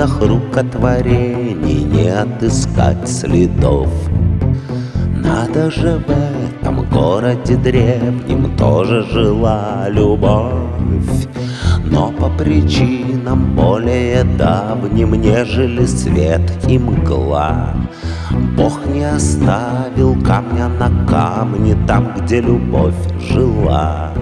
руинах рукотворений не отыскать следов. Надо же, в этом городе древнем тоже жила любовь, но по причинам более давним, нежели свет и мгла. Бог не оставил камня на камне там, где любовь жила.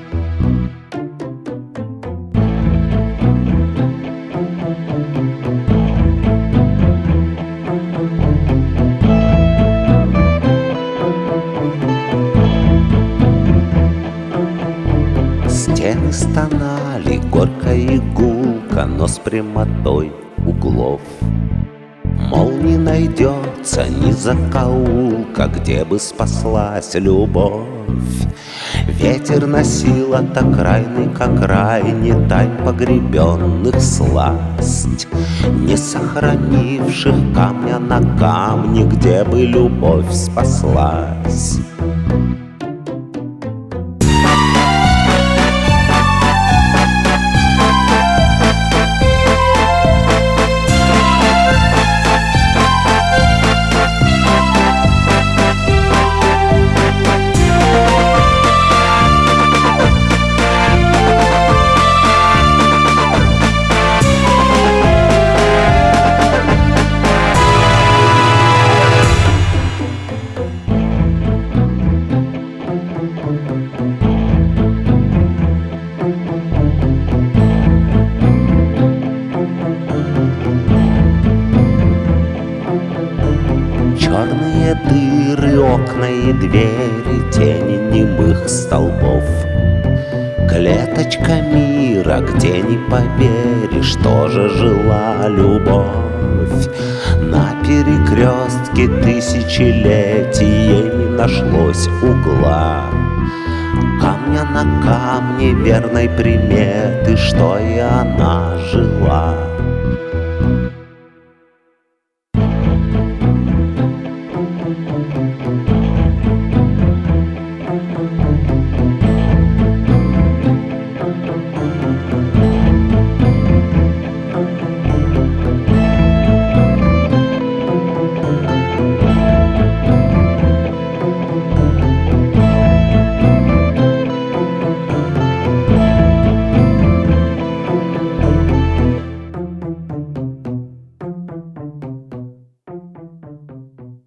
Стены стонали горько и гулко, но с прямотой углов. Мол, не найдется ни закоулка, где бы спаслась любовь. Ветер носил от окраины к окраине тайн погребенных сласть, не сохранивших камня на камне, где бы любовь спаслась. Черные дыры, окна и двери, тени немых столбов. Клеточка мира, где не поверишь, тоже жила любовь. На перекрестке тысячелетий ей не нашлось угла. Камня на камне верной приметы, что и она жила.